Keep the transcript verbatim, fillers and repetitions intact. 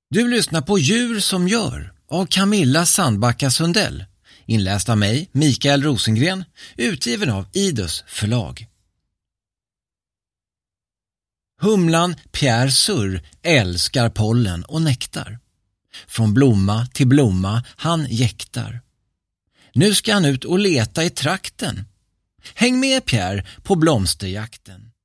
Du lyssnar på Djur som gör av Camilla Sandbacka Sundell, inläst av mig, Mikael Rosengren, utgiven av Idus förlag. Humlan Pierre Surr älskar pollen och nektar. Från blomma till blomma han jäktar. Nu ska han ut och leta i trakten. Häng med Pierre på blomsterjakten.